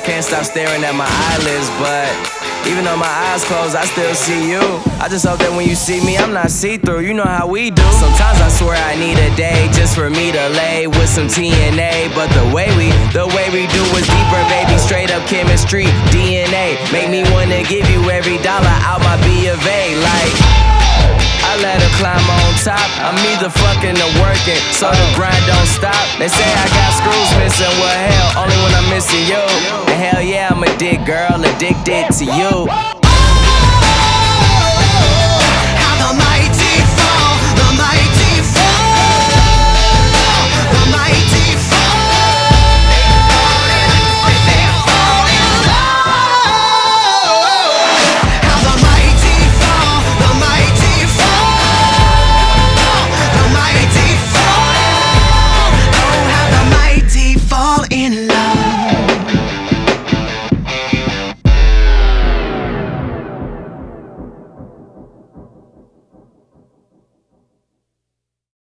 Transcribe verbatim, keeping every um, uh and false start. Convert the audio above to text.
can't stop staring at my eyelids, but even though my eyes closed, I still see you. I just hope that when you see me, I'm not see-through. You know how we do. Sometimes I swear I need a day just for me to lay with some T N A. But the way we, the way we do is deeper, baby. Straight up chemistry, D N A. Make me wanna give you every dollar out my B of A. Like, I let her climb on top. I'm either fucking or working, so the grind don't stop. They say I got screws missing, well hell, only when I'm missing you. And hell yeah, I'm a dick girl, addicted to you.